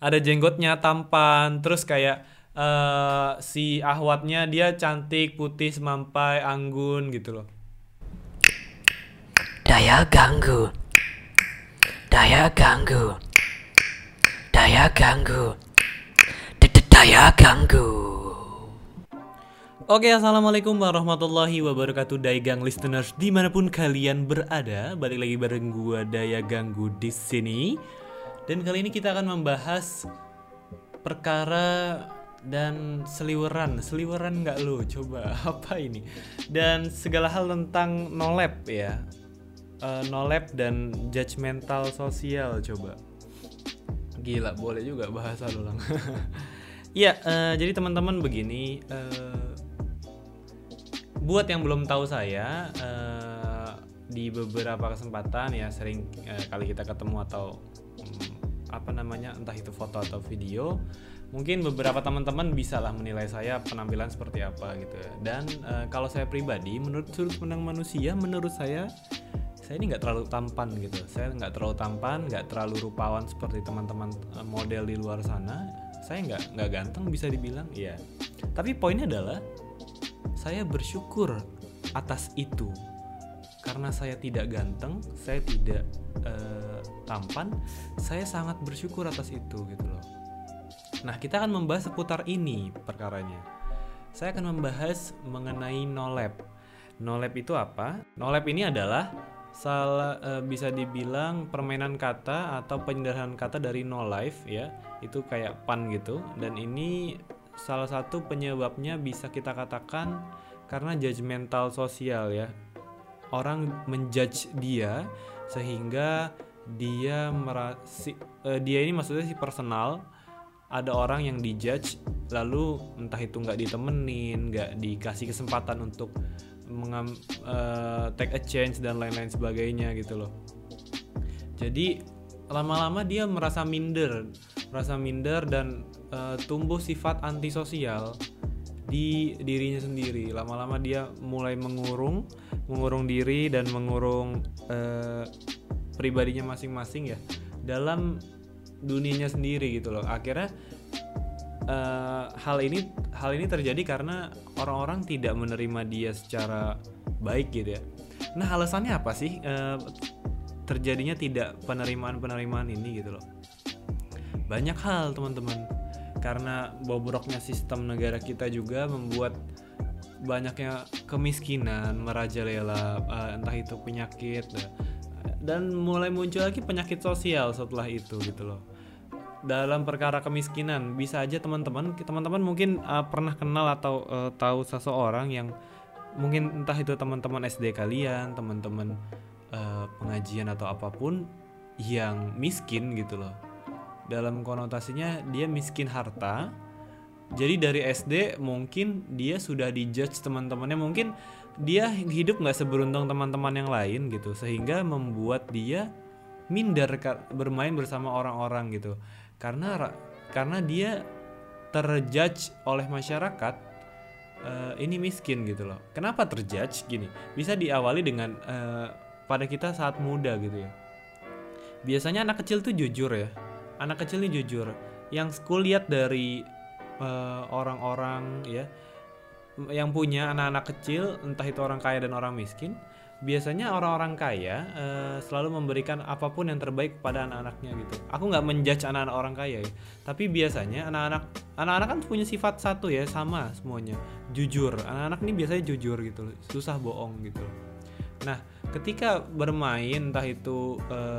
ada jenggotnya, tampan, terus kayak si Ahwadnya dia cantik, putih, semampai, anggun gitu loh. Daya ganggu, daya ganggu, daya ganggu, daya ganggu. Oke, assalamualaikum warahmatullahi wabarakatuh, Daigang listeners dimanapun kalian berada. Balik lagi bareng gua Daya Ganggu di sini. Dan kali ini kita akan membahas perkara dan seliweran nggak lo? Coba apa ini? Dan segala hal tentang no-lab ya, no-lab dan judgmental sosial. Coba gila, boleh juga bahasa lo lang. Ya, jadi teman-teman begini. Buat yang belum tahu saya, di beberapa kesempatan ya sering kali kita ketemu atau entah itu foto atau video, mungkin beberapa teman-teman bisa lah menilai saya penampilan seperti apa gitu ya. Dan kalau saya pribadi, menurut sudut pandang manusia, menurut saya ini nggak terlalu tampan gitu. Saya nggak terlalu tampan, nggak terlalu rupawan seperti teman-teman model di luar sana. Saya nggak ganteng bisa dibilang, iya. Tapi poinnya adalah saya bersyukur atas itu. Karena saya tidak ganteng, saya tidak tampan, saya sangat bersyukur atas itu gitu loh. Nah, kita akan membahas seputar ini perkaranya. Saya akan membahas mengenai no-lab. No-lab itu apa? No-lab ini adalah bisa dibilang permainan kata atau penyederhanaan kata dari no life ya. Itu kayak pun gitu. Dan ini salah satu penyebabnya bisa kita katakan karena judgmental sosial ya. Orang menjudge dia sehingga dia dia ini maksudnya si personal. Ada orang yang dijudge lalu entah itu nggak ditemenin, nggak dikasih kesempatan untuk take a chance dan lain-lain sebagainya gitu loh. Jadi lama-lama dia merasa minder dan tumbuh sifat antisosial di dirinya sendiri. Lama-lama dia mulai mengurung diri dan mengurung pribadinya masing-masing ya dalam dunianya sendiri gitu loh. Akhirnya hal ini terjadi karena orang-orang tidak menerima dia secara baik gitu ya. Nah, alasannya apa sih terjadinya tidak penerimaan ini gitu loh? Banyak hal teman-teman. Karena bobroknya sistem negara kita juga membuat banyaknya kemiskinan merajalela, entah itu penyakit dan mulai muncul lagi penyakit sosial setelah itu gitu loh. Dalam perkara kemiskinan bisa aja teman-teman mungkin pernah kenal atau tahu seseorang yang mungkin entah itu teman-teman SD kalian, teman-teman pengajian atau apapun yang miskin gitu loh. Dalam konotasinya dia miskin harta. Jadi dari SD mungkin dia sudah dijudge teman-temannya, mungkin dia hidup nggak seberuntung teman-teman yang lain gitu, sehingga membuat dia minder bermain bersama orang-orang gitu. Karena dia terjudge oleh masyarakat ini miskin gitu loh. Kenapa terjudge gini? Bisa diawali dengan pada kita saat muda gitu ya. Biasanya anak kecil tuh jujur ya. Anak kecil ini jujur. Yang kulihat dari orang-orang ya yang punya anak-anak kecil, entah itu orang kaya dan orang miskin, biasanya orang-orang kaya selalu memberikan apapun yang terbaik kepada anak-anaknya gitu. Aku nggak menjudge anak-anak orang kaya ya, tapi biasanya anak-anak kan punya sifat satu ya, sama semuanya, jujur. Anak-anak ini biasanya jujur gitu, susah bohong gitu. Nah, ketika bermain entah itu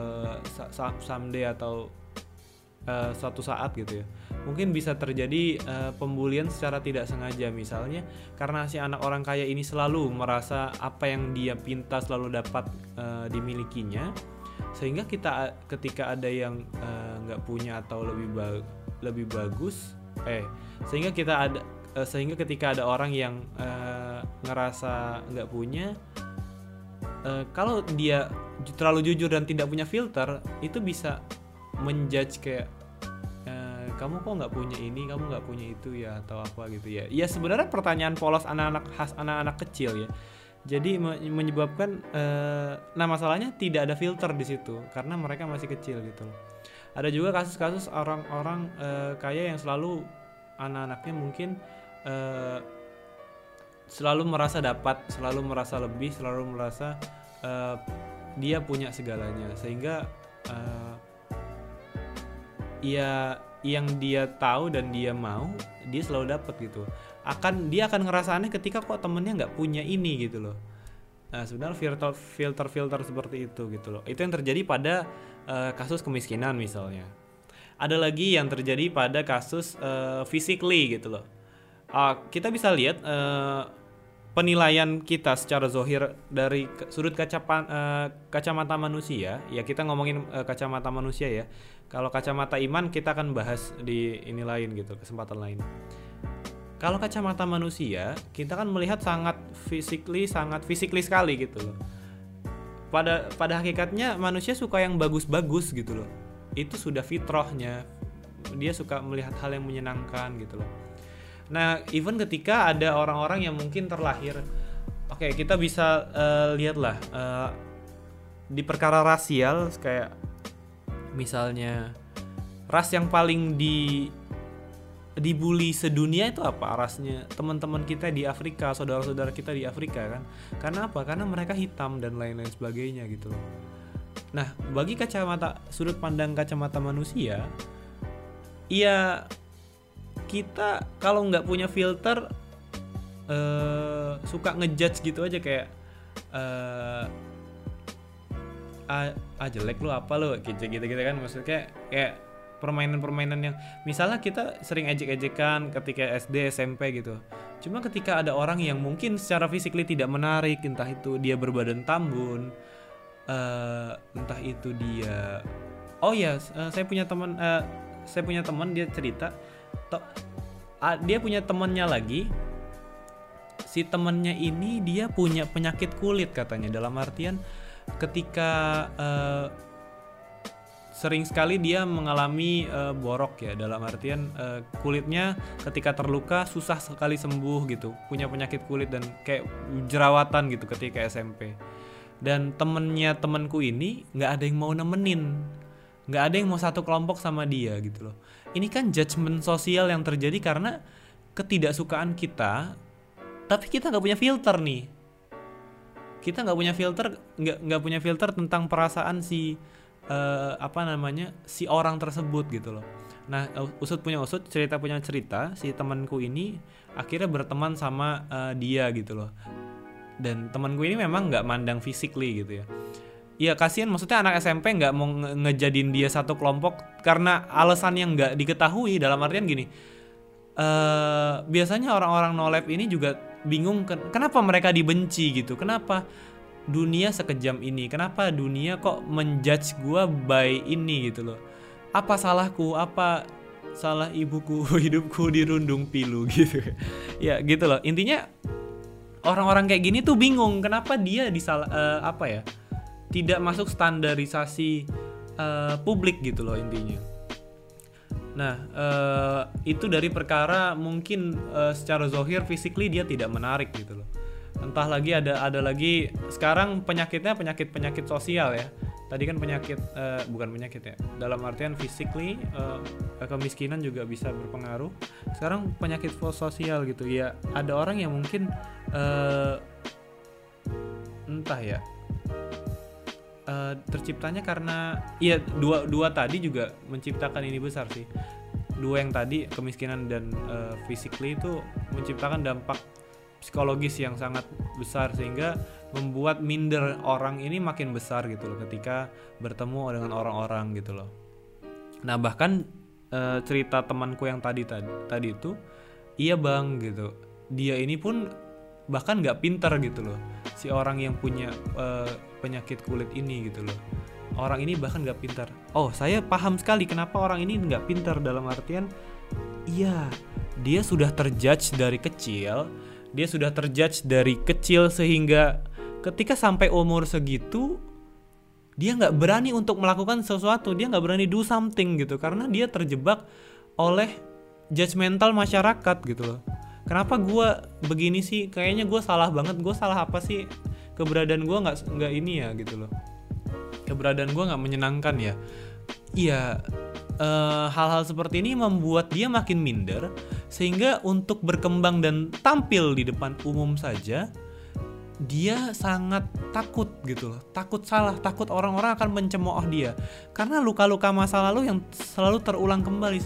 someday atau suatu saat gitu ya, mungkin bisa terjadi pembulian secara tidak sengaja. Misalnya karena si anak orang kaya ini selalu merasa apa yang dia pinta selalu dapat dimilikinya, sehingga ketika ada yang nggak punya atau lebih bagus, sehingga ketika ada orang yang ngerasa nggak punya, kalau dia terlalu jujur dan tidak punya filter, itu bisa menjudge kayak kamu kok nggak punya ini, kamu nggak punya itu ya, atau apa gitu ya. Ya sebenarnya pertanyaan polos anak-anak kecil ya. Jadi menyebabkan, nah masalahnya tidak ada filter di situ karena mereka masih kecil gitu loh. Ada juga kasus-kasus orang-orang kaya yang selalu anak-anaknya mungkin selalu merasa dapat, selalu merasa lebih, selalu merasa dia punya segalanya, sehingga ya yang dia tahu dan dia mau dia selalu dapat gitu. Dia akan ngerasa aneh ketika kok temennya nggak punya ini gitu loh. Nah sebenarnya filter seperti itu gitu loh. Itu yang terjadi pada kasus kemiskinan misalnya. Ada lagi yang terjadi pada kasus physically gitu loh. Kita bisa lihat penilaian kita secara zohir dari sudut kacamata manusia. Ya kita ngomongin kacamata manusia ya. Kalau kacamata iman kita akan bahas di ini lain gitu, kesempatan lain. Kalau kacamata manusia, kita kan melihat sangat physically sekali gitu loh. Pada hakikatnya manusia suka yang bagus-bagus gitu loh. Itu sudah fitrahnya. Dia suka melihat hal yang menyenangkan gitu loh. Nah, even ketika ada orang-orang yang mungkin terlahir, oke, kita bisa lihatlah di perkara rasial, kayak misalnya ras yang paling dibully sedunia itu apa? Rasnya teman-teman kita di Afrika, saudara-saudara kita di Afrika kan. Karena apa? Karena mereka hitam dan lain-lain sebagainya gitu loh. Nah, bagi sudut pandang kacamata manusia, ya kita kalau nggak punya filter suka ngejudge gitu aja, kayak jelek lu apa lu gitu kan. Maksudnya kayak permainan-permainan yang misalnya kita sering ejek-ejekan ketika SD SMP gitu. Cuma ketika ada orang yang mungkin secara physically tidak menarik, entah itu dia berbadan tambun, entah itu dia saya punya teman dia cerita dia punya temannya lagi. Si temannya ini dia punya penyakit kulit katanya, dalam artian ketika sering sekali dia mengalami borok ya, dalam artian kulitnya ketika terluka susah sekali sembuh gitu, punya penyakit kulit dan kayak jerawatan gitu ketika SMP. Dan temenku ini nggak ada yang mau nemenin, nggak ada yang mau satu kelompok sama dia gitu loh. Ini kan judgement sosial yang terjadi karena ketidaksukaan kita, tapi kita nggak punya filter nih. Kita nggak punya filter tentang perasaan si orang tersebut gitu loh. Nah, usut punya usut, cerita punya cerita, si temanku ini akhirnya berteman sama dia gitu loh. Dan temanku ini memang nggak mandang physically gitu ya. Ya kasihan, maksudnya anak SMP nggak mau ngejadiin dia satu kelompok karena alasan yang nggak diketahui. Dalam artian gini, biasanya orang-orang no lab ini juga bingung kenapa mereka dibenci gitu, kenapa dunia sekejam ini, kenapa dunia kok menjudge gue by ini gitu loh. Apa salahku, apa salah ibuku, hidupku dirundung pilu gitu. Ya gitu loh, intinya orang-orang kayak gini tuh bingung kenapa dia tidak masuk standarisasi publik gitu loh intinya. Nah, itu dari perkara mungkin secara zohir physically dia tidak menarik gitu loh. Entah lagi ada lagi sekarang penyakitnya penyakit sosial ya. Tadi kan bukan penyakit ya. Dalam artian physically kemiskinan juga bisa berpengaruh. Sekarang penyakit sosial gitu ya. Ada orang yang mungkin entah ya. Terciptanya karena ya dua tadi juga menciptakan ini besar sih. Dua yang tadi, kemiskinan dan physically, itu menciptakan dampak psikologis yang sangat besar sehingga membuat minder orang ini makin besar gitu loh ketika bertemu dengan orang-orang gitu loh. Nah, bahkan cerita temanku yang tadi itu, iya bang gitu, dia ini pun bahkan nggak pintar gitu loh, si orang yang punya penyakit kulit ini gitu loh. Orang ini bahkan nggak pintar. Oh, saya paham sekali kenapa orang ini nggak pintar, dalam artian iya, dia sudah terjudge dari kecil. Dia sudah terjudge dari kecil sehingga ketika sampai umur segitu dia nggak berani untuk melakukan sesuatu, dia nggak berani do something gitu karena dia terjebak oleh judgmental masyarakat gitu loh. Kenapa gue begini sih? Kayaknya gue salah banget. Gue salah apa sih? Keberadaan gue nggak ini ya gitu loh. Keberadaan gue nggak menyenangkan ya. Iya, hal-hal seperti ini membuat dia makin minder, sehingga untuk berkembang dan tampil di depan umum saja dia sangat takut gitu loh, takut salah, takut orang-orang akan mencemooh dia karena luka-luka masa lalu yang selalu terulang kembali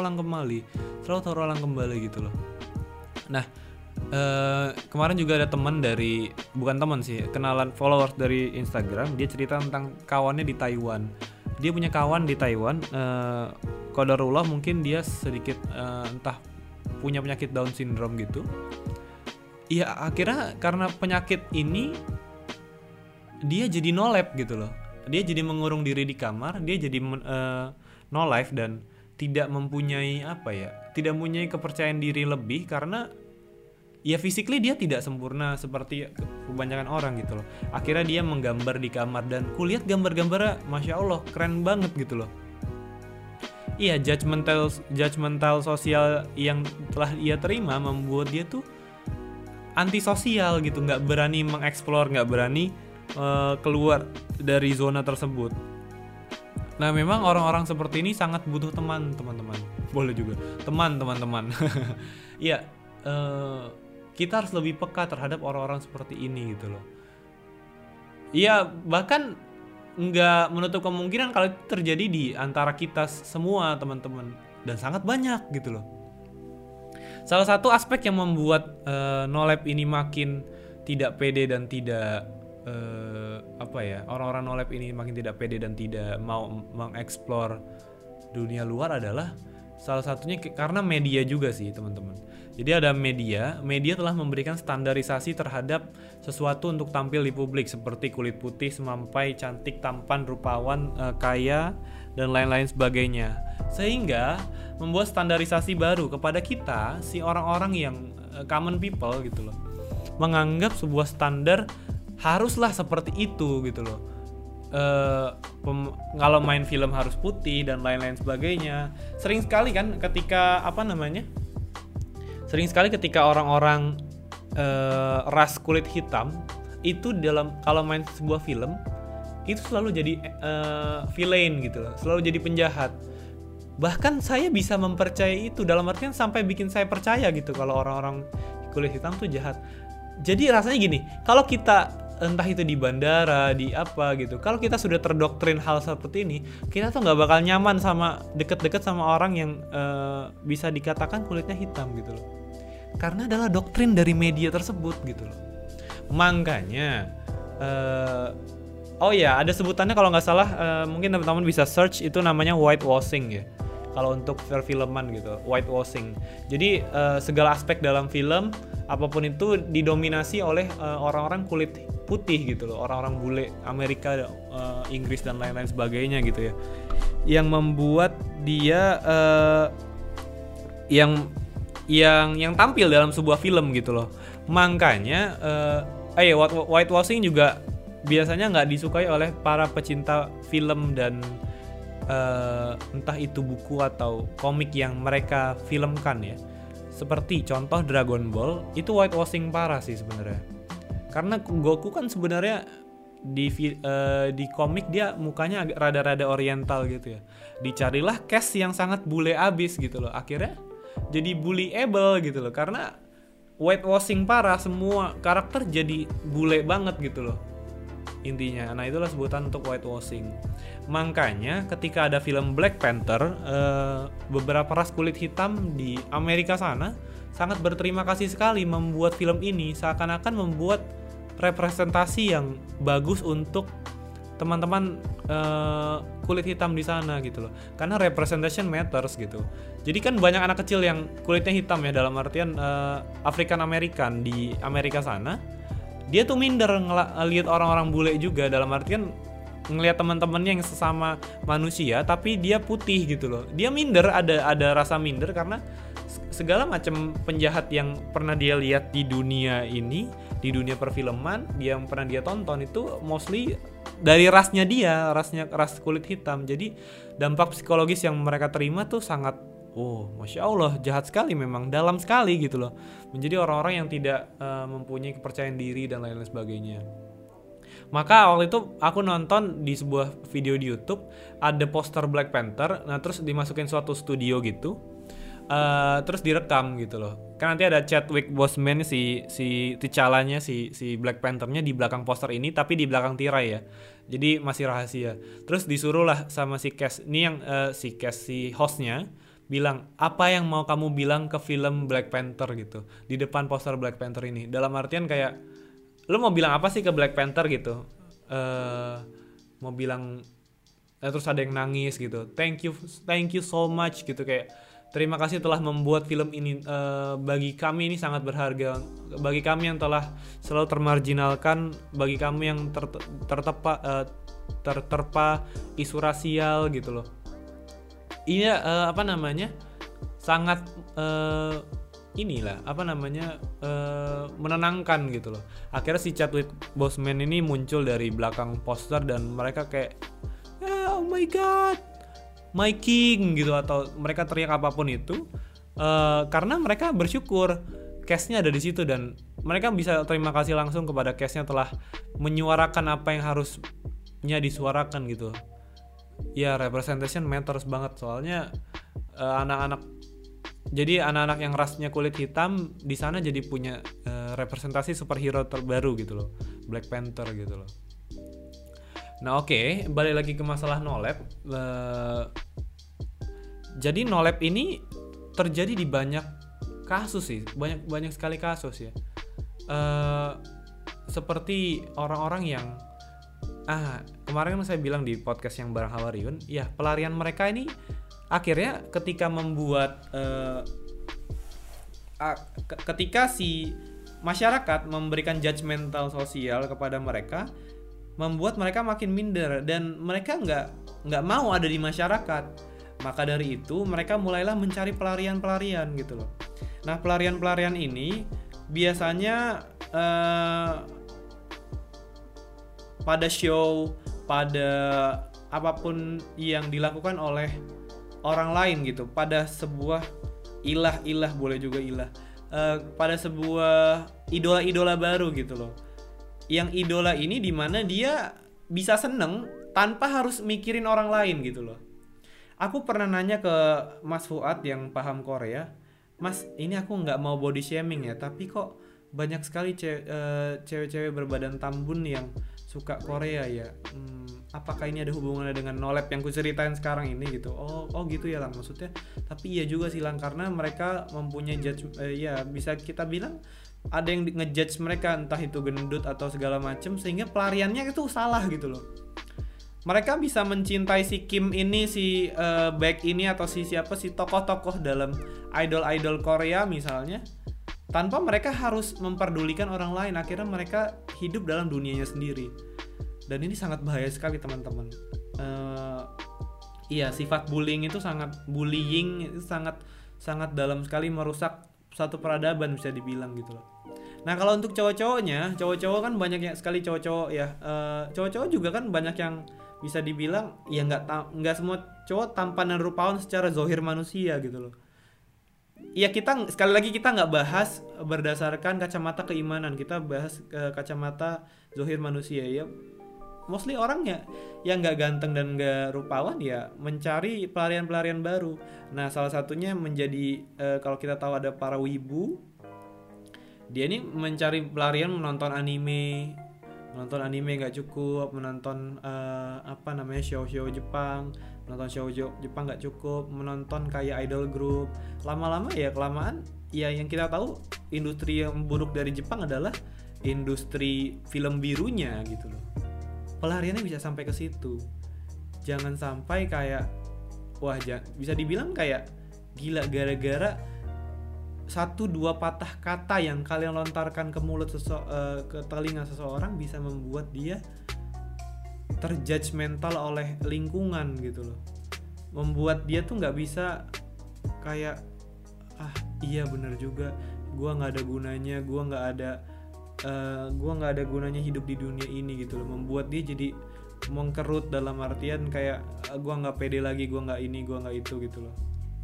gitu loh. Nah, kemarin juga ada teman dari, bukan teman sih, kenalan, followers dari Instagram, dia cerita tentang kawannya di Taiwan. Dia punya kawan di Taiwan, qadarullah mungkin dia sedikit entah punya penyakit Down syndrome gitu. Ya akhirnya karena penyakit ini dia jadi no life gitu loh. Dia jadi mengurung diri di kamar, dia jadi no life dan tidak mempunyai tidak mempunyai kepercayaan diri lebih karena ya physically dia tidak sempurna seperti kebanyakan orang gitu loh. Akhirnya dia menggambar di kamar dan kulihat gambar-gambarnya, masya Allah keren banget gitu loh. Iya, judgmental sosial yang telah ia terima membuat dia tuh antisosial gitu, nggak berani mengeksplor, nggak berani keluar dari zona tersebut. Nah memang orang-orang seperti ini sangat butuh teman-teman. Boleh juga teman-teman. Iya, kita harus lebih peka terhadap orang-orang seperti ini gitu loh. Iya, bahkan nggak menutup kemungkinan kalau itu terjadi di antara kita semua teman-teman, dan sangat banyak gitu loh. Salah satu aspek yang membuat no lab ini makin tidak pede dan tidak orang-orang no lab ini makin tidak pede dan tidak mau mengeksplor dunia luar adalah salah satunya karena media juga sih teman-teman. Jadi ada media telah memberikan standarisasi terhadap sesuatu untuk tampil di publik seperti kulit putih, semampai, cantik, tampan, rupawan, kaya dan lain-lain sebagainya. Sehingga membuat standarisasi baru kepada kita, si orang-orang yang common people gitu loh. Menganggap sebuah standar haruslah seperti itu gitu loh. Kalau main film harus putih dan lain-lain sebagainya. Sering sekali ketika orang-orang ras kulit hitam itu kalau main sebuah film itu selalu jadi villain gitu loh, selalu jadi penjahat. Bahkan saya bisa mempercayai itu, dalam artian sampai bikin saya percaya gitu kalau orang-orang kulit hitam tuh jahat. Jadi rasanya gini, kalau kita entah itu di bandara, di apa gitu, kalau kita sudah terdoktrin hal seperti ini, kita tuh nggak bakal nyaman sama deket-deket sama orang yang bisa dikatakan kulitnya hitam gitu loh, karena adalah doktrin dari media tersebut gitu loh. Makanya ada sebutannya kalau nggak salah, mungkin teman-teman bisa search, itu namanya whitewashing ya kalau untuk perfilman gitu, whitewashing. Jadi segala aspek dalam film apapun itu didominasi oleh orang-orang kulit putih gitu loh, orang-orang bule Amerika, Inggris dan lain-lain sebagainya gitu ya, yang membuat dia yang tampil dalam sebuah film gitu loh. Makanya whitewashing juga biasanya nggak disukai oleh para pecinta film dan entah itu buku atau komik yang mereka filmkan ya. Seperti contoh Dragon Ball, itu whitewashing parah sih sebenarnya. Karena Goku kan sebenarnya di komik dia mukanya agak rada-rada oriental gitu ya. Dicarilah cast yang sangat bule abis gitu loh. Akhirnya jadi bullyable gitu loh, karena whitewashing parah, semua karakter jadi bule banget gitu loh intinya. Nah itulah sebutan untuk whitewashing. Makanya ketika ada film Black Panther, beberapa ras kulit hitam di Amerika sana sangat berterima kasih sekali membuat film ini, seakan-akan membuat representasi yang bagus untuk teman-teman kulit hitam di sana gitu loh, karena representation matters gitu. Jadi kan banyak anak kecil yang kulitnya hitam ya, dalam artian African American di Amerika sana, dia tuh minder ngelihat orang-orang bule juga, dalam artian ngelihat teman-temannya yang sesama manusia tapi dia putih gitu loh. Dia minder, ada rasa minder karena segala macam penjahat yang pernah dia lihat di dunia ini, di dunia perfilman yang pernah dia tonton itu mostly dari rasnya dia, ras kulit hitam. Jadi dampak psikologis yang mereka terima tuh sangat, masya Allah, jahat sekali memang, dalam sekali gitu loh. Menjadi orang-orang yang tidak mempunyai kepercayaan diri dan lain-lain sebagainya. Maka waktu itu aku nonton di sebuah video di YouTube ada poster Black Panther, nah terus dimasukin suatu studio gitu, terus direkam gitu loh. Kan nanti ada Chadwick Boseman si T'Challa-nya si Black Panther-nya di belakang poster ini, tapi di belakang tirai ya. Jadi masih rahasia. Terus disuruh lah sama si cast ini yang si hostnya bilang apa yang mau kamu bilang ke film Black Panther gitu di depan poster Black Panther ini. Dalam artian kayak lu mau bilang apa sih ke Black Panther gitu? Mau bilang terus ada yang nangis gitu. Thank you so much gitu, kayak terima kasih telah membuat film ini, bagi kami ini sangat berharga, bagi kami yang telah selalu termarginalkan, bagi kami yang terterpa isu rasial gitu loh. Iya, sangat menenangkan gitu loh. Akhirnya si Chadwick Boseman ini muncul dari belakang poster dan mereka kayak oh my god, my king gitu, atau mereka teriak apapun itu, karena mereka bersyukur cast-nya ada di situ dan mereka bisa terima kasih langsung kepada cast-nya telah menyuarakan apa yang harusnya disuarakan gitu. Ya, representation matters banget, soalnya anak-anak yang rasnya kulit hitam di sana jadi punya representasi superhero terbaru gitu loh, Black Panther gitu loh. Nah oke, balik lagi ke masalah nolep. Jadi nolep ini terjadi di banyak kasus sih, banyak sekali kasus ya. Seperti orang-orang yang kemarin kan saya bilang di podcast yang bareng Hawariun, ya pelarian mereka ini akhirnya ketika membuat ketika si masyarakat memberikan judgmental sosial kepada mereka, membuat mereka makin minder dan mereka nggak mau ada di masyarakat. Maka dari itu mereka mulailah mencari pelarian gitu loh. Nah pelarian ini biasanya pada show, pada apapun yang dilakukan oleh orang lain gitu, pada sebuah ilah boleh juga ilah, pada sebuah idola baru gitu loh. Yang idola ini dimana dia bisa seneng tanpa harus mikirin orang lain gitu loh. Aku pernah nanya ke Mas Fuad yang paham Korea, Mas ini aku nggak mau body shaming ya, tapi kok banyak sekali cewek-cewek berbadan tambun yang suka Korea ya. Apakah ini ada hubungannya dengan nolep yang kuceritain sekarang ini gitu? Oh gitu ya Lang, maksudnya. Tapi iya juga sih Lang, karena mereka mempunyai ya bisa kita bilang ada yang ngejudge mereka, entah itu gendut atau segala macem, sehingga pelariannya itu salah gitu loh. Mereka bisa mencintai si Kim ini, si Baek ini, atau si tokoh-tokoh dalam idol Korea misalnya, tanpa mereka harus memperdulikan orang lain. Akhirnya mereka hidup dalam dunianya sendiri. Dan ini sangat bahaya sekali teman-teman. Iya, sifat bullying itu sangat dalam sekali merusak satu peradaban bisa dibilang gitu loh. Nah kalau untuk cowok-cowok kan banyak sekali cowok-cowok ya. Cowok-cowok juga kan banyak yang bisa dibilang ya nggak semua cowok tampan dan rupawan secara zahir manusia gitu loh. Ya kita sekali lagi kita nggak bahas berdasarkan kacamata keimanan, kita bahas kacamata zahir manusia ya. Mostly orang ya yang nggak ganteng dan nggak rupawan ya mencari pelarian baru. Nah salah satunya menjadi kalau kita tahu ada para wibu, dia ini mencari pelarian menonton anime nggak cukup, menonton show Jepang, menonton show Jepang nggak cukup, menonton kayak idol group. Lama-lama ya kelamaan ya yang kita tahu industri yang buruk dari Jepang adalah industri film birunya gitu loh. Pelariannya bisa sampai ke situ. Jangan sampai kayak bisa dibilang kayak gila gara-gara 1-2 patah kata yang kalian lontarkan ke mulut ke telinga seseorang bisa membuat dia terjudgmental oleh lingkungan gitu loh. Membuat dia tuh nggak bisa kayak iya benar juga, gua nggak ada gunanya, gua nggak ada gunanya hidup di dunia ini gitu loh. Membuat dia jadi mengkerut dalam artian kayak gua nggak pede lagi, gua nggak ini, gua nggak itu gitu loh.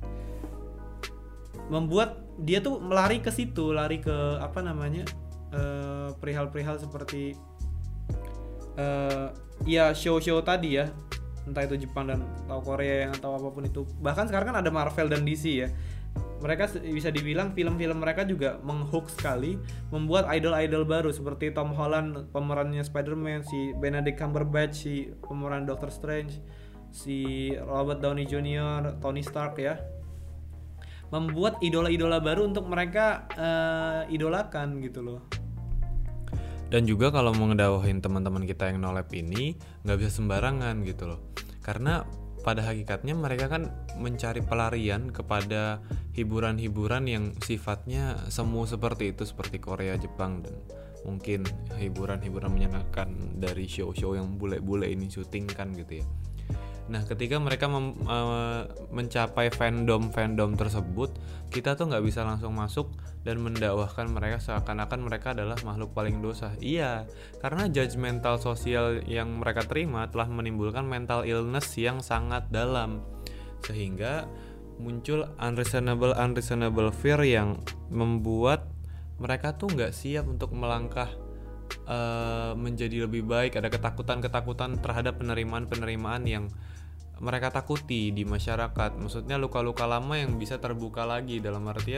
Membuat dia tuh lari ke situ, lari ke perihal-perihal seperti ya show-show tadi ya, entah itu Jepang dan atau Korea yang atau apapun itu. Bahkan sekarang kan ada Marvel dan DC ya. Mereka bisa dibilang film-film mereka juga menghook sekali, membuat idol-idol baru seperti Tom Holland pemerannya Spider-Man, si Benedict Cumberbatch si pemeran Doctor Strange, si Robert Downey Jr., Tony Stark ya. Membuat idola-idola baru untuk mereka idolakan gitu loh. Dan juga kalau mau ngedawahin teman-teman kita yang no lab ini nggak bisa sembarangan gitu loh, karena pada hakikatnya mereka kan mencari pelarian kepada hiburan-hiburan yang sifatnya semu seperti itu, seperti Korea, Jepang, dan mungkin hiburan-hiburan menyenangkan dari show-show yang bule-bule ini syutingkan gitu ya. Nah, ketika mereka mencapai fandom tersebut, kita tuh nggak bisa langsung masuk dan mendakwahkan mereka seakan-akan mereka adalah makhluk paling dosa. Iya, karena judgmental sosial yang mereka terima telah menimbulkan mental illness yang sangat dalam, sehingga muncul unreasonable fear yang membuat mereka tuh nggak siap untuk melangkah menjadi lebih baik. Ada ketakutan terhadap penerimaan yang mereka takuti di masyarakat. Maksudnya luka-luka lama yang bisa terbuka lagi, dalam artian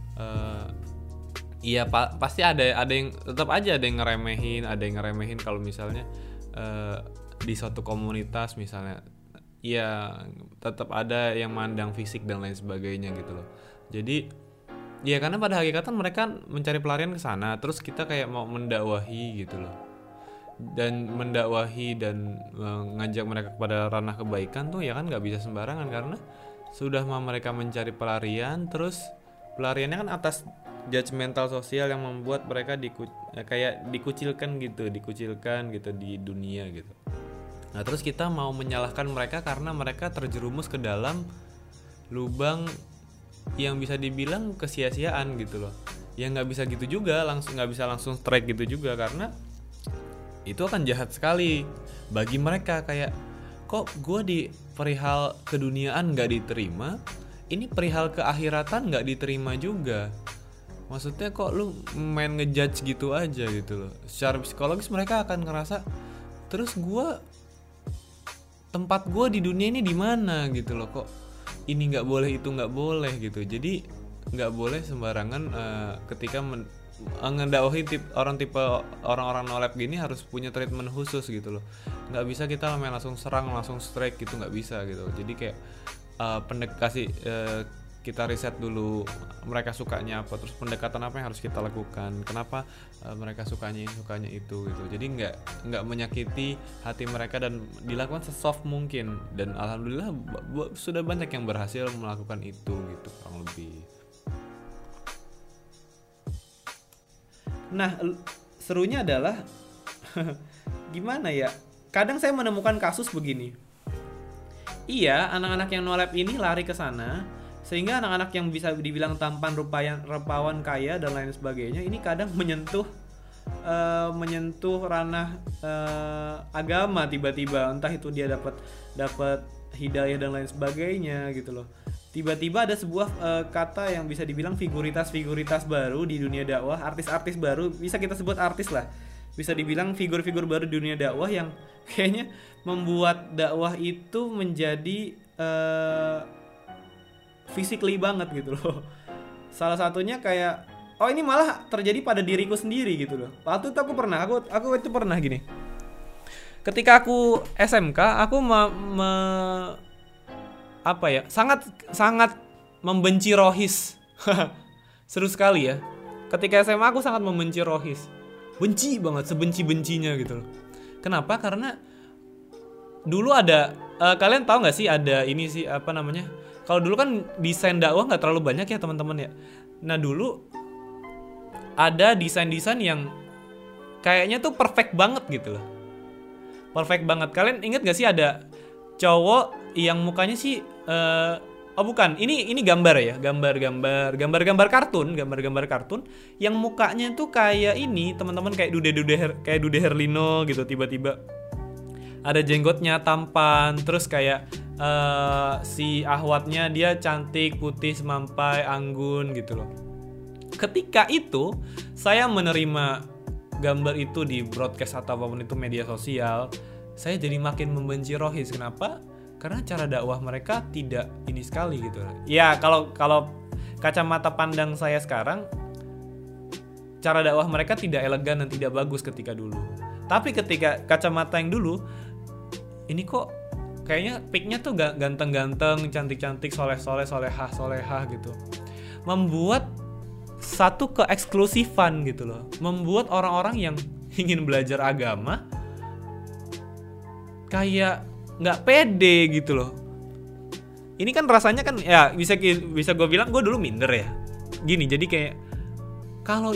pasti ada yang tetap aja ada yang ngeremehin kalau misalnya di suatu komunitas misalnya, ya tetap ada yang mandang fisik dan lain sebagainya gitu loh. Jadi ya karena pada hakikatnya mereka mencari pelarian ke sana, terus kita kayak mau mendakwahi gitu loh, dan mendakwahi dan mengajak mereka kepada ranah kebaikan tuh ya kan nggak bisa sembarangan, karena sudah mau mereka mencari pelarian, terus pelariannya kan atas judgmental sosial yang membuat mereka kayak dikucilkan gitu di dunia gitu. Nah terus kita mau menyalahkan mereka karena mereka terjerumus ke dalam lubang yang bisa dibilang kesia-siaan gitu loh. Ya nggak bisa gitu juga, nggak bisa langsung strike gitu juga, karena itu akan jahat sekali bagi mereka. Kayak kok gue di perihal keduniaan nggak diterima, ini perihal keakhiratan nggak diterima juga. Maksudnya kok lu main ngejudge gitu aja gitu loh. Secara psikologis mereka akan ngerasa, terus tempat gue di dunia ini di mana gitu loh, kok ini nggak boleh itu nggak boleh gitu. Jadi nggak boleh sembarangan ketika ngedakwahi orang-orang no lab gini harus punya treatment khusus gitu loh. Nggak bisa kita langsung serang, langsung strike gitu, nggak bisa gitu. Jadi kayak kita riset dulu mereka sukanya apa, terus pendekatan apa yang harus kita lakukan, kenapa mereka sukanya itu gitu. Jadi nggak menyakiti hati mereka dan dilakukan sesoft mungkin, dan alhamdulillah sudah banyak yang berhasil melakukan itu gitu kurang lebih. Nah serunya adalah gimana ya, kadang saya menemukan kasus begini. Iya, anak-anak yang no lab ini lari ke sana, sehingga anak-anak yang bisa dibilang tampan, rupawan, kaya dan lain sebagainya ini kadang menyentuh ranah agama tiba-tiba, entah itu dia dapat hidayah dan lain sebagainya gitu loh. Tiba-tiba ada sebuah kata yang bisa dibilang figuritas baru di dunia dakwah, artis-artis baru, bisa kita sebut artis lah, bisa dibilang figur-figur baru di dunia dakwah yang kayaknya membuat dakwah itu menjadi physically banget gitu loh. Salah satunya kayak, oh ini malah terjadi pada diriku sendiri gitu loh. Waktu itu aku itu pernah gini. Ketika aku SMK, aku sangat membenci Rohis. Seru sekali ya. Ketika SMA aku sangat membenci Rohis. Benci banget, sebenci-bencinya gitu loh. Kenapa? Karena dulu ada kalian tahu nggak sih ada ini sih apa namanya? Kalau dulu kan desain dakwah nggak terlalu banyak ya teman-teman ya. Nah dulu ada desain-desain yang kayaknya tuh perfect banget gitu loh. Perfect banget. Kalian inget nggak sih ada cowok yang mukanya sih ini gambar ya, gambar kartun yang mukanya tuh kayak ini teman-teman, kayak Dude Herlino gitu. Tiba-tiba ada jenggotnya, tampan, terus kayak si ahwatnya dia cantik, putih, semampai, anggun gitu loh. Ketika itu saya menerima gambar itu di broadcast atau apapun itu media sosial, saya jadi makin membenci Rohis. Kenapa? Karena cara dakwah mereka tidak ini sekali gitu. Ya kalau kacamata pandang saya sekarang, cara dakwah mereka tidak elegan dan tidak bagus ketika dulu. Tapi ketika kacamata yang dulu, ini kok kayaknya pic-nya tuh ganteng-ganteng, cantik-cantik, solehah gitu. Membuat satu keeksklusifan gitu loh. Membuat orang-orang yang ingin belajar agama kayak nggak pede gitu loh. Ini kan rasanya kan ya bisa gue bilang gue dulu minder ya. Gini, jadi kayak kalau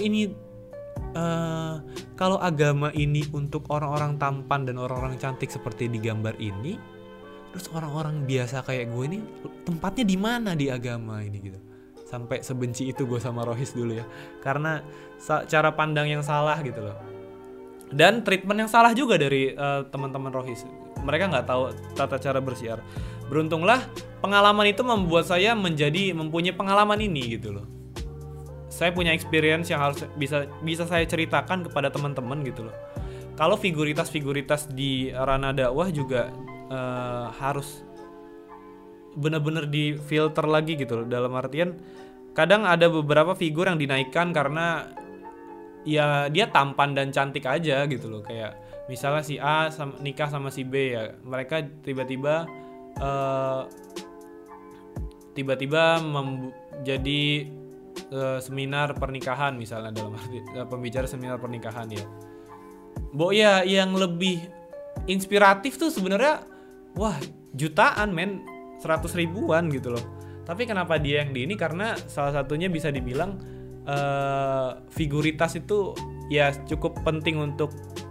agama ini untuk orang-orang tampan dan orang-orang cantik seperti di gambar ini, terus orang-orang biasa kayak gue ini tempatnya di mana di agama ini gitu. Sampai sebenci itu gue sama Rohis dulu ya, karena cara pandang yang salah gitu loh, dan treatment yang salah juga dari teman-teman Rohis. Mereka nggak tahu tata cara bersiar. Beruntunglah pengalaman itu membuat saya mempunyai pengalaman ini gitu loh. Saya punya experience yang harus bisa saya ceritakan kepada teman-teman gitu loh. Kalau figuritas di ranah dakwah juga harus benar-benar difilter lagi gitu loh. Dalam artian kadang ada beberapa figur yang dinaikkan karena ya dia tampan dan cantik aja gitu loh. Kayak misalnya si A nikah sama si B ya, mereka tiba-tiba jadi seminar pernikahan misalnya, dalam arti pembicara seminar pernikahan ya. Ya yang lebih inspiratif tuh sebenarnya wah jutaan 100 ribuan gitu loh. Tapi kenapa dia yang di ini? Karena salah satunya bisa dibilang figuritas itu ya cukup penting untuk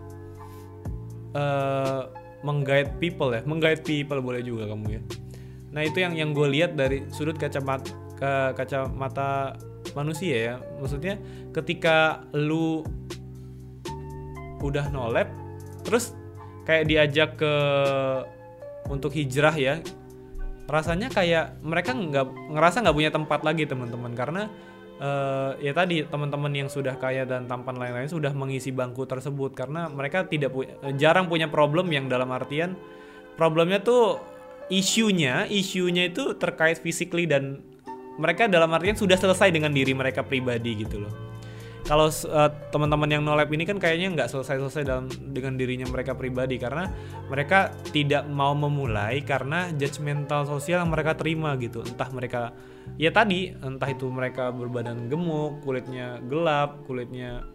meng-guide people boleh juga kamu ya. Nah itu yang gue lihat dari sudut kacamata manusia ya. Maksudnya ketika lu udah nolep terus kayak diajak untuk hijrah ya, rasanya kayak mereka ngerasa nggak punya tempat lagi teman-teman, karena ya tadi teman-teman yang sudah kaya dan tampan lain-lain sudah mengisi bangku tersebut, karena mereka jarang punya problem yang dalam artian problemnya tuh isunya itu terkait physically, dan mereka dalam artian sudah selesai dengan diri mereka pribadi gitu loh. Kalau teman-teman yang nolep ini kan kayaknya nggak selesai dengan dirinya mereka pribadi, karena mereka tidak mau memulai karena judgmental sosial yang mereka terima gitu. Entah itu mereka berbadan gemuk, kulitnya gelap, kulitnya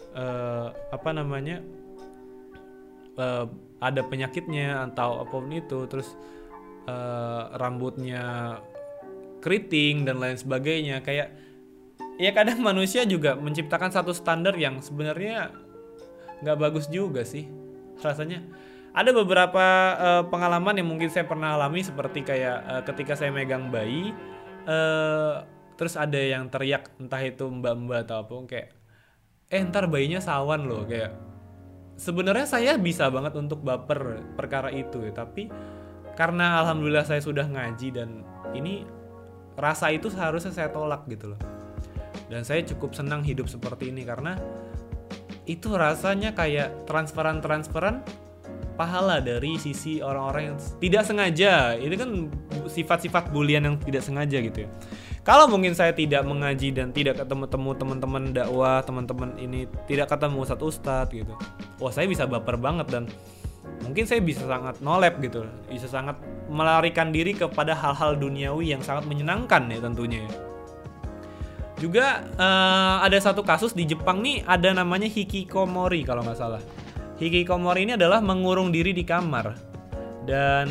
ada penyakitnya atau apapun itu, terus rambutnya keriting dan lain sebagainya. Kayak ya kadang manusia juga menciptakan satu standar yang sebenarnya nggak bagus juga sih rasanya. Ada beberapa pengalaman yang mungkin saya pernah alami, seperti kayak ketika saya megang bayi, terus ada yang teriak, entah itu mbak-mbak atau apa, kayak ntar bayinya sawan loh. Kayak sebenarnya saya bisa banget untuk baper perkara itu ya, tapi karena alhamdulillah saya sudah ngaji dan ini rasa itu seharusnya saya tolak gitu loh. Dan saya cukup senang hidup seperti ini karena itu rasanya kayak transferan pahala dari sisi orang-orang yang tidak sengaja. Itu kan sifat-sifat bulian yang tidak sengaja gitu ya. Kalau mungkin saya tidak mengaji dan tidak ketemu teman-teman dakwah, teman-teman ini tidak ketemu ustadz gitu, wah saya bisa baper banget dan mungkin saya bisa sangat nolep gitu, bisa sangat melarikan diri kepada hal-hal duniawi yang sangat menyenangkan ya tentunya ya. Juga ada satu kasus di Jepang nih, ada namanya hikikomori kalau nggak salah. Hikikomori ini adalah mengurung diri di kamar. Dan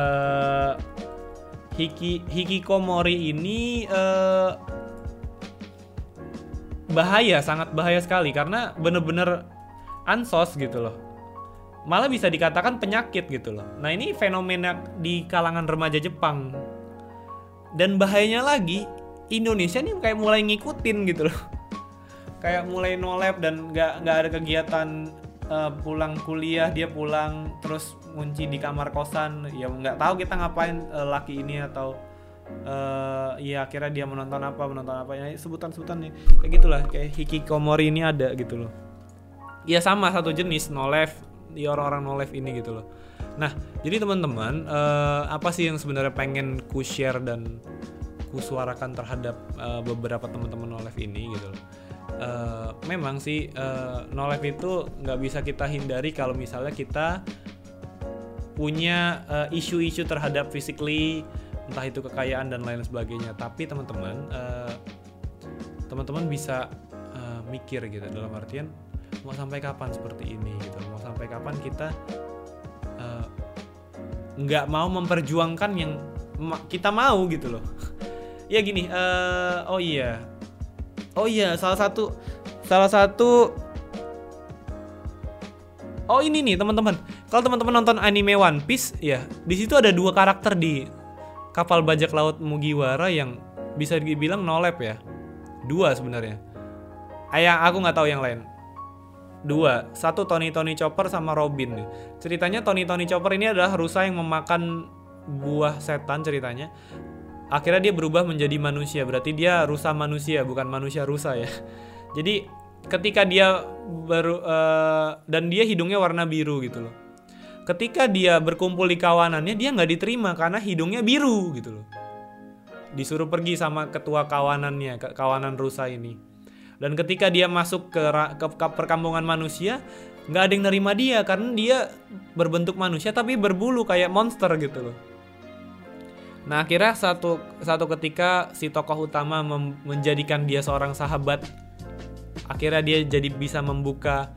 hikikomori ini sangat bahaya sekali, karena bener-bener ansos gitu loh. Malah bisa dikatakan penyakit gitu loh. Nah ini fenomena di kalangan remaja Jepang. Dan bahayanya lagi, Indonesia nih kayak mulai ngikutin gitu loh. Kayak mulai nolep dan nggak ada kegiatan pulang kuliah, dia pulang terus ngunci di kamar kosan. Ya nggak tahu kita ngapain laki ini, atau ya akhirnya dia menonton apa ya, sebutan nih kayak gitulah, kayak hikikomori ini ada gitu loh. ya sama satu jenis no life di orang-orang no life ini gitu loh. Nah, jadi teman-teman, apa sih yang sebenarnya pengen ku share dan ku suarakan terhadap beberapa teman-teman no life ini gitu loh. Memang sih no life itu nggak bisa kita hindari kalau misalnya kita punya isu-isu terhadap physically, entah itu kekayaan dan lain sebagainya. Tapi teman-teman bisa mikir gitu, dalam artian mau sampai kapan seperti ini gitu, mau sampai kapan kita nggak mau memperjuangkan yang kita mau gitu loh. Ya gini, oh iya salah satu oh ini nih teman-teman, kalau teman-teman nonton anime One Piece ya, di situ ada 2 karakter di kapal bajak laut Mugiwara yang bisa dibilang no lab ya. 2 sebenarnya. Aku nggak tahu yang lain. 2, satu Tony Chopper sama Robin. Ceritanya Tony Chopper ini adalah rusa yang memakan buah setan ceritanya. Akhirnya dia berubah menjadi manusia. Berarti dia rusa manusia, bukan manusia rusa ya. Jadi ketika dia dan dia hidungnya warna biru gitu loh. Ketika dia berkumpul di kawanannya, dia nggak diterima karena hidungnya biru gitu loh. Disuruh pergi sama ketua kawanannya, kawanan rusa ini. Dan ketika dia masuk ke perkampungan manusia, nggak ada yang nerima dia karena dia berbentuk manusia tapi berbulu kayak monster gitu loh. Nah akhirnya satu ketika si tokoh utama menjadikan dia seorang sahabat. Akhirnya dia jadi bisa membuka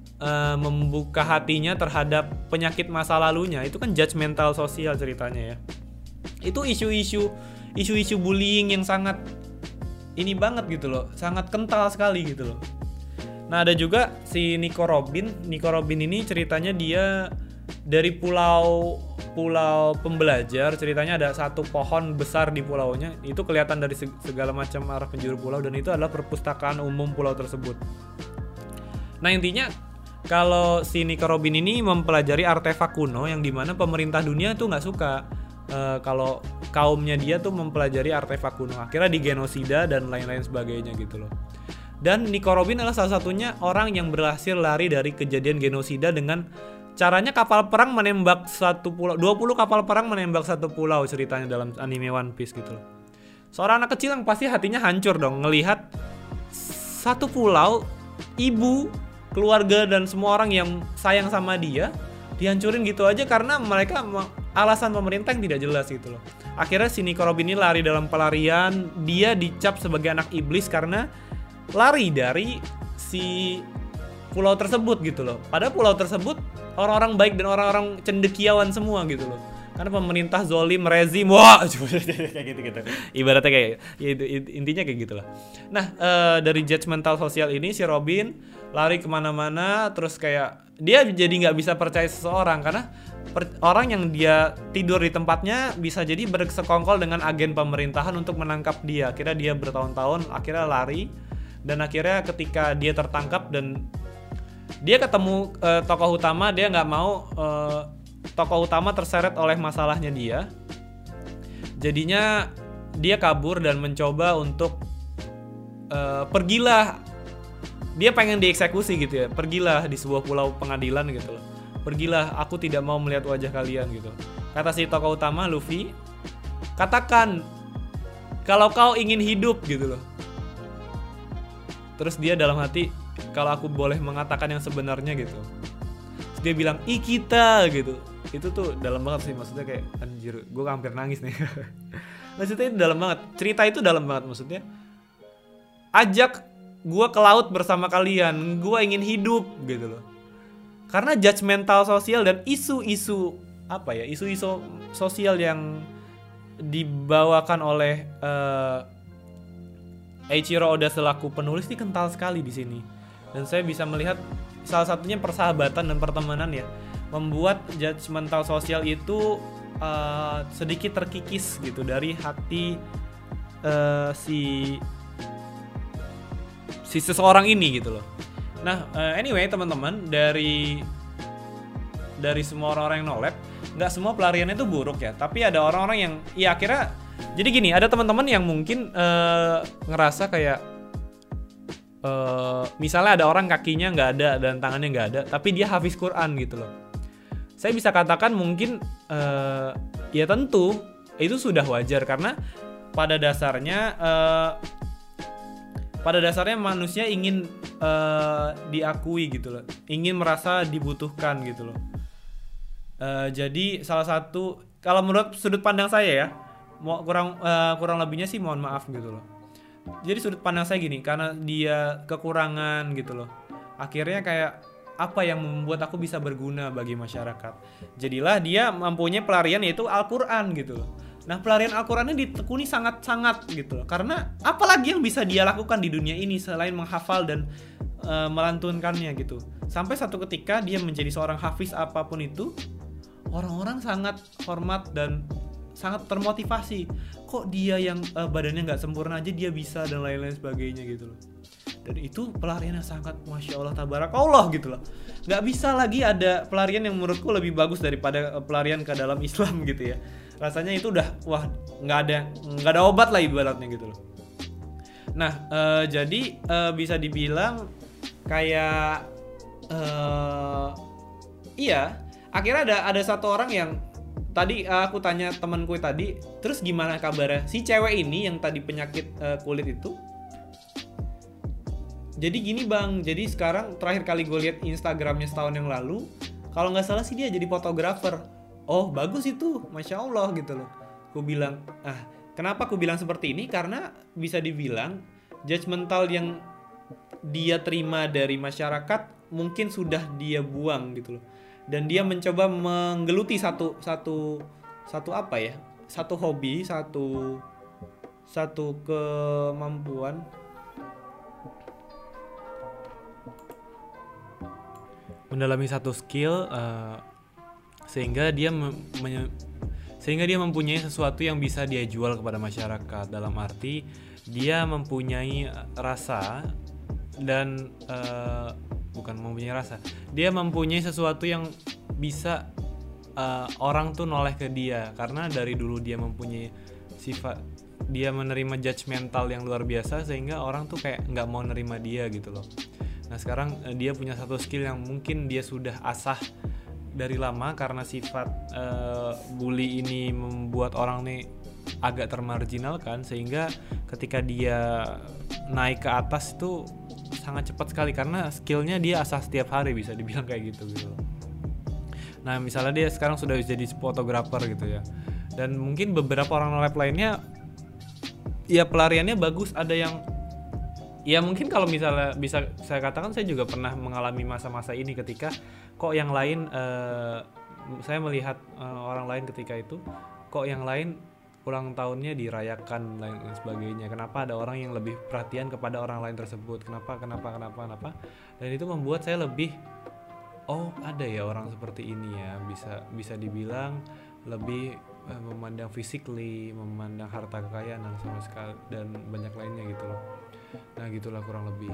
hatinya terhadap penyakit masa lalunya. Itu kan judgmental sosial ceritanya ya. Itu isu-isu bullying yang sangat ini banget gitu loh, sangat kental sekali gitu loh. Nah ada juga si Nico Robin ini ceritanya dia dari pulau pembelajar. Ceritanya ada satu pohon besar di pulaunya, itu kelihatan dari segala macam arah penjuru pulau, dan itu adalah perpustakaan umum pulau tersebut. Nah intinya kalau si Nico Robin ini mempelajari artefak kuno yang dimana pemerintah dunia tuh nggak suka kalau kaumnya dia tuh mempelajari artefak kuno. Akhirnya digenosida dan lain-lain sebagainya gitu loh. Dan Nico Robin adalah salah satunya orang yang berhasil lari dari kejadian genosida dengan caranya kapal perang menembak satu pulau, 20 kapal perang menembak satu pulau ceritanya dalam anime One Piece gitu loh. Seorang anak kecil yang pasti hatinya hancur dong ngelihat satu pulau, ibu, keluarga dan semua orang yang sayang sama dia dihancurin gitu aja karena mereka alasan pemerintah yang tidak jelas gitu loh. Akhirnya si Nico Robin ini lari dalam pelarian, dia dicap sebagai anak iblis karena lari dari si pulau tersebut gitu loh. Padahal pulau tersebut orang-orang baik dan orang-orang cendekiawan semua gitu loh. Karena pemerintah zolim, rezim, wah kayak gitu. Ibaratnya kayak ya, intinya kayak gitulah. Nah dari judgmental sosial ini si Robin lari kemana-mana, terus kayak dia jadi nggak bisa percaya seseorang karena orang yang dia tidur di tempatnya bisa jadi bersekongkol dengan agen pemerintahan untuk menangkap dia. Akhirnya dia bertahun-tahun akhirnya lari, dan akhirnya ketika dia tertangkap dan dia ketemu tokoh utama, dia nggak mau tokoh utama terseret oleh masalahnya dia. Jadinya dia kabur dan mencoba untuk pergilah. Dia pengen dieksekusi gitu ya. Pergilah di sebuah pulau pengadilan gitu loh. Pergilah, aku tidak mau melihat wajah kalian gitu. Kata si tokoh utama Luffy, katakan kalau kau ingin hidup gitu loh. Terus dia dalam hati, kalau aku boleh mengatakan yang sebenarnya gitu. Terus dia bilang, kita gitu. Itu tuh dalam banget sih, maksudnya kayak anjir, gue hampir nangis nih. Maksudnya itu dalam banget, cerita itu dalam banget maksudnya. Ajak gue ke laut bersama kalian, gue ingin hidup gitu loh. Karena judgmental sosial dan isu-isu sosial yang dibawakan oleh Eiichiro Oda selaku penulis ini kental sekali di sini. Dan saya bisa melihat salah satunya persahabatan dan pertemanan ya, membuat judgmental sosial itu sedikit terkikis gitu dari hati si seseorang ini gitu loh. Nah anyway teman-teman, dari semua orang-orang yang no-lab, nggak semua pelariannya itu buruk ya, tapi ada orang-orang yang ya akhirnya jadi gini, ada teman-teman yang mungkin ngerasa kayak misalnya ada orang kakinya nggak ada dan tangannya nggak ada, tapi dia hafiz Quran gitu loh. Saya bisa katakan mungkin ya tentu itu sudah wajar, karena pada dasarnya manusia ingin diakui gitu loh, ingin merasa dibutuhkan gitu loh. Jadi salah satu, kalau menurut sudut pandang saya ya, kurang lebihnya sih mohon maaf gitu loh. Jadi sudut pandang saya gini, karena dia kekurangan gitu loh, akhirnya kayak apa yang membuat aku bisa berguna bagi masyarakat. Jadilah dia mempunyai pelarian, yaitu Al-Quran gitu loh. Nah, pelarian Al-Qurannya ditekuni sangat-sangat gitu loh, karena apalagi yang bisa dia lakukan di dunia ini selain menghafal dan melantunkannya gitu. Sampai satu ketika dia menjadi seorang hafiz apapun itu, orang-orang sangat hormat dan sangat termotivasi. Kok dia yang badannya nggak sempurna aja dia bisa, dan lain-lain sebagainya gitu loh. Dan itu pelarian yang sangat masya Allah tabarakallah gitu loh. Nggak bisa lagi ada pelarian yang menurutku lebih bagus daripada pelarian ke dalam Islam gitu ya. Rasanya itu udah wah, nggak ada obat lah ibaratnya gitu loh. Nah jadi bisa dibilang kayak iya, akhirnya ada satu orang yang tadi aku tanya temanku tadi, terus gimana kabarnya si cewek ini yang tadi penyakit kulit itu? Jadi gini bang, jadi sekarang terakhir kali gue lihat Instagramnya setahun yang lalu, kalau nggak salah sih dia jadi fotografer. Oh bagus itu, masya Allah gitu loh. Aku bilang, kenapa aku bilang seperti ini? Karena bisa dibilang judgmental yang dia terima dari masyarakat mungkin sudah dia buang gitu loh. Dan dia mencoba menggeluti satu apa ya? Satu hobi, satu kemampuan. Mendalami satu skill sehingga dia mempunyai sesuatu yang bisa dia jual kepada masyarakat. Dalam arti dia mempunyai rasa dan bukan mempunyai rasa, dia mempunyai sesuatu yang bisa orang tuh noleh ke dia, karena dari dulu dia mempunyai sifat, dia menerima judgmental yang luar biasa sehingga orang tuh kayak nggak mau nerima dia gitu loh. Nah sekarang dia punya satu skill yang mungkin dia sudah asah dari lama, karena sifat bully ini membuat orang nih agak termarginalkan, sehingga ketika dia naik ke atas itu sangat cepat sekali karena skillnya dia asah setiap hari, bisa dibilang kayak gitu. Nah misalnya dia sekarang sudah jadi fotografer gitu ya, dan mungkin beberapa orang nolep lainnya ya pelariannya bagus, ada yang ya mungkin kalau misalnya bisa saya katakan, saya juga pernah mengalami masa-masa ini ketika kok yang lain saya melihat orang lain ketika itu kok yang lain ulang tahunnya dirayakan dan sebagainya. Kenapa ada orang yang lebih perhatian kepada orang lain tersebut? Kenapa? Dan itu membuat saya lebih, oh ada ya orang seperti ini ya, bisa dibilang lebih memandang physically, memandang harta kekayaan dan sama sekali dan banyak lainnya gitu loh. Nah gitulah kurang lebih.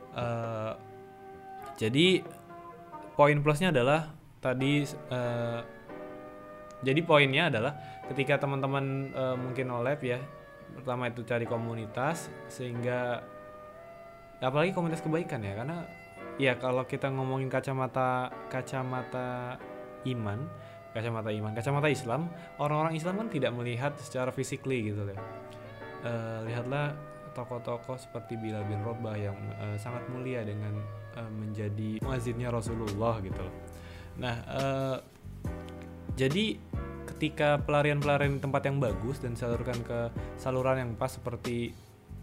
Jadi poin plusnya adalah tadi. Jadi poinnya adalah ketika teman-teman mungkin nolep ya, pertama itu cari komunitas, sehingga apalagi komunitas kebaikan ya, karena ya kalau kita ngomongin kacamata Islam, orang-orang Islam kan tidak melihat secara physically gitu ya. Lihatlah tokoh-tokoh seperti Bilal bin Rabah yang sangat mulia dengan menjadi muazzinnya Rasulullah gitu loh. Nah jadi ketika pelarian di tempat yang bagus dan salurkan ke saluran yang pas seperti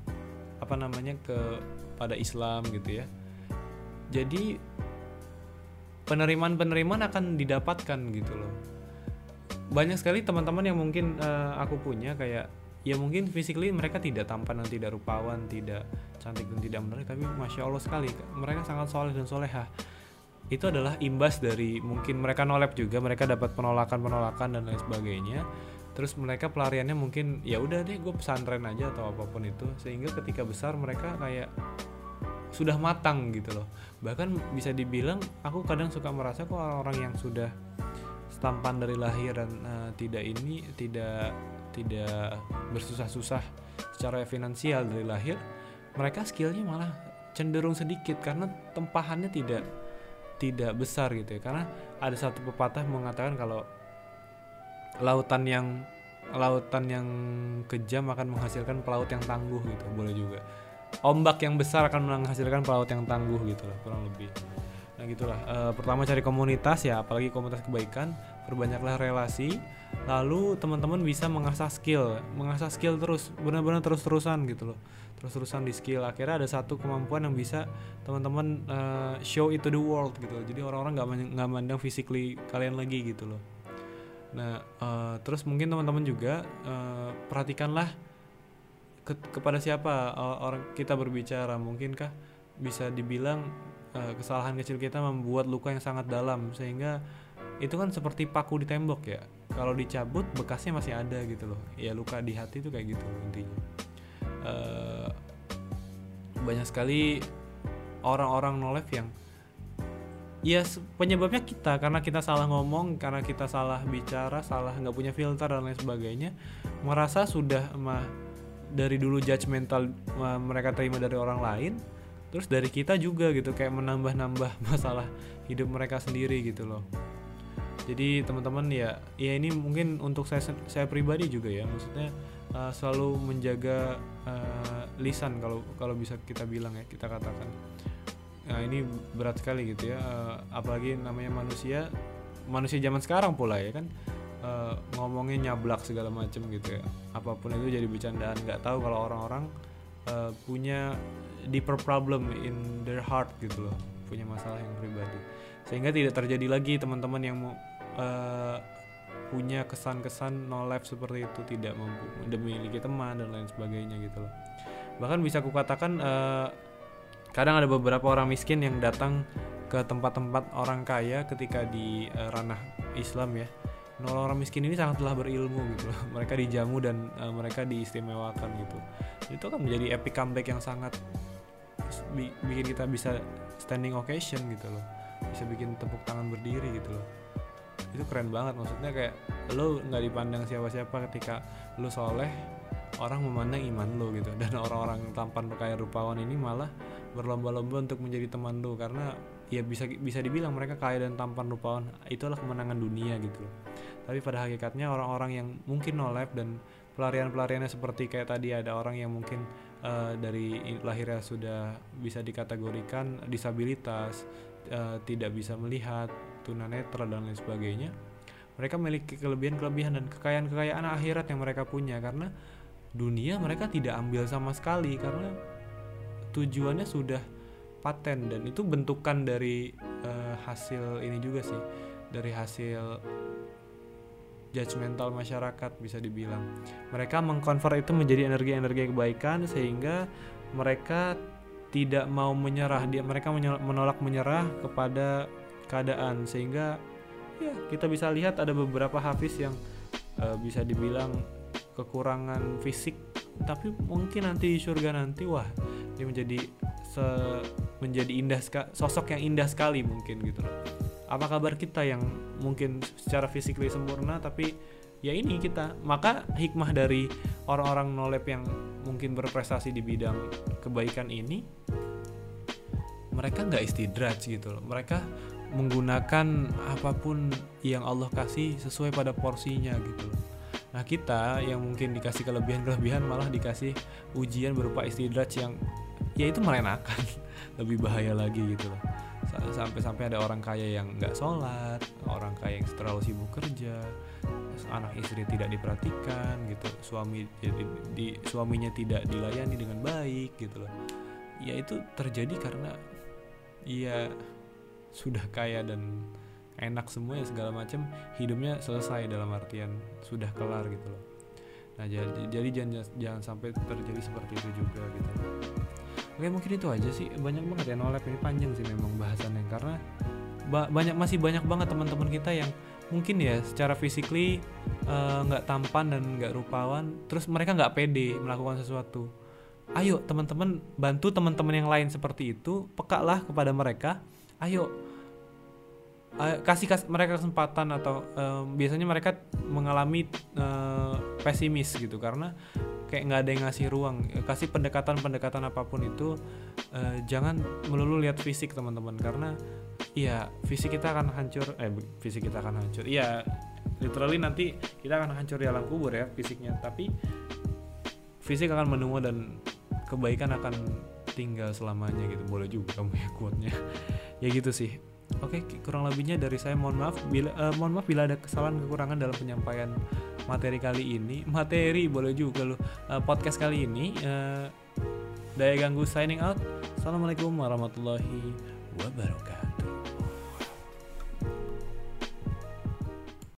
kepada Islam gitu ya, jadi penerimaan akan didapatkan gitu loh. Banyak sekali teman-teman yang mungkin aku punya kayak ya mungkin physically mereka tidak tampan dan tidak rupawan, tidak cantik dan tidak menarik, tapi masya Allah sekali mereka sangat soleh dan solehah. Itu adalah imbas dari mungkin mereka nolep juga, mereka dapat penolakan dan lain sebagainya. Terus mereka pelariannya mungkin ya udah deh gue pesantren aja atau apapun itu, sehingga ketika besar mereka kayak sudah matang gitu loh. Bahkan bisa dibilang aku kadang suka merasa kok orang-orang yang sudah tampan dari lahir dan tidak bersusah-susah secara finansial dari lahir, mereka skillnya malah cenderung sedikit karena tempahannya tidak besar gitu ya. Karena ada satu pepatah mengatakan kalau lautan yang kejam akan menghasilkan pelaut yang tangguh gitu. Boleh juga. Ombak yang besar akan menghasilkan pelaut yang tangguh gitu lah, kurang lebih. Nah gitulah. Pertama cari komunitas ya, apalagi komunitas kebaikan, perbanyaklah relasi. Lalu teman-teman bisa mengasah skill terus, benar-benar terus-terusan gitu loh. Terus-terusan di skill. Akhirnya ada satu kemampuan yang bisa teman-teman show it to the world gitu. Jadi orang-orang nggak mandang physically kalian lagi gitu loh. Nah, terus mungkin teman-teman juga perhatikanlah kepada siapa orang kita berbicara. Mungkinkah bisa dibilang kesalahan kecil kita membuat luka yang sangat dalam, sehingga itu kan seperti paku di tembok ya. Kalau dicabut bekasnya masih ada gitu loh. Ya luka di hati itu kayak gitu intinya. Banyak sekali orang-orang no life yang ya penyebabnya kita, karena kita salah ngomong, karena kita salah bicara, salah nggak punya filter dan lain sebagainya, merasa sudah dari dulu judgmental mereka terima dari orang lain, terus dari kita juga gitu, kayak menambah-nambah masalah hidup mereka sendiri gitu loh. Jadi teman-teman ya ini mungkin untuk saya pribadi juga ya, maksudnya selalu menjaga lisan kalau bisa kita bilang ya, kita katakan. Nah ini berat sekali gitu ya, apalagi namanya manusia zaman sekarang pula ya kan, ngomongnya nyablak segala macam gitu ya, apapun itu jadi bercandaan. Nggak tahu kalau orang-orang punya deeper problem in their heart gitu loh, punya masalah yang pribadi, sehingga tidak terjadi lagi teman-teman yang punya kesan-kesan no life seperti itu, tidak memiliki teman dan lain sebagainya gitu loh. Bahkan bisa kukatakan kadang ada beberapa orang miskin yang datang ke tempat-tempat orang kaya ketika di ranah Islam ya. Orang miskin ini sangatlah berilmu gitu loh. Mereka dijamu dan mereka diistimewakan gitu. Itu kan menjadi epic comeback yang sangat bikin kita bisa standing ovation gitu loh. Bisa bikin tepuk tangan berdiri gitu loh. Itu keren banget, maksudnya kayak lo nggak dipandang siapa-siapa ketika lo soleh, orang memandang iman lo gitu. Dan orang-orang tampan kaya rupawan ini malah berlomba-lomba untuk menjadi teman lo, karena ya bisa dibilang mereka kaya dan tampan rupawan, itulah kemenangan dunia gitu loh. Tapi pada hakikatnya orang-orang yang mungkin no life dan pelariannya seperti kayak tadi, ada orang yang mungkin dari lahirnya sudah bisa dikategorikan disabilitas, tidak bisa melihat, tunanetra dan lain sebagainya. Mereka memiliki kelebihan-kelebihan dan kekayaan akhirat yang mereka punya, karena dunia mereka tidak ambil sama sekali, karena tujuannya sudah paten. Dan itu bentukan dari hasil ini juga sih, dari hasil judgmental masyarakat bisa dibilang. Mereka mengkonvert itu menjadi energi-energi kebaikan, sehingga mereka tidak mau menyerah. Mereka menolak menyerah kepada keadaan, sehingga ya kita bisa lihat ada beberapa hafiz yang bisa dibilang kekurangan fisik, tapi mungkin nanti di surga nanti wah dia menjadi indah sosok yang indah sekali mungkin gitu loh. Apa kabar kita yang mungkin secara physically sempurna, tapi ya ini kita. Maka hikmah dari orang-orang no lab yang mungkin berprestasi di bidang kebaikan ini, mereka nggak istidraj gitu loh. Mereka menggunakan apapun yang Allah kasih sesuai pada porsinya gitu loh. Nah kita yang mungkin dikasih kelebihan malah dikasih ujian berupa istidraj yang ya itu merenakan, lebih bahaya lagi gitu loh. Sampai ada orang kaya yang nggak sholat, orang kaya yang terlalu sibuk kerja, anak istri tidak diperhatikan gitu, suaminya tidak dilayani dengan baik gitu loh. Ya itu terjadi karena ya sudah kaya dan enak semuanya segala macam, hidupnya selesai dalam artian sudah kelar gitu loh. Nah jadi jangan sampai terjadi seperti itu juga gitu. Oke, mungkin itu aja sih. Banyak banget ya no lab ini, panjang sih memang bahasannya, karena masih banyak banget teman-teman kita yang mungkin ya secara physically nggak tampan dan nggak rupawan, terus mereka nggak pede melakukan sesuatu. Ayo teman-teman, bantu teman-teman yang lain seperti itu, pekalah kepada mereka. Ayo kasih mereka kesempatan, atau biasanya mereka mengalami pesimis gitu, karena kayak nggak ada yang ngasih ruang. Kasih pendekatan apapun itu, jangan melulu lihat fisik teman-teman, karena iya fisik kita akan hancur, iya literally nanti kita akan hancur di alam kubur ya fisiknya, tapi fisik akan menunggu dan kebaikan akan tinggal selamanya gitu. Boleh juga kamu ya quote-nya. Ya gitu sih. Oke, kurang lebihnya dari saya, mohon maaf bila ada kesalahan kekurangan dalam penyampaian materi kali ini. Materi boleh juga loh. Podcast kali ini Daya Ganggu signing out. Assalamualaikum warahmatullahi wabarakatuh.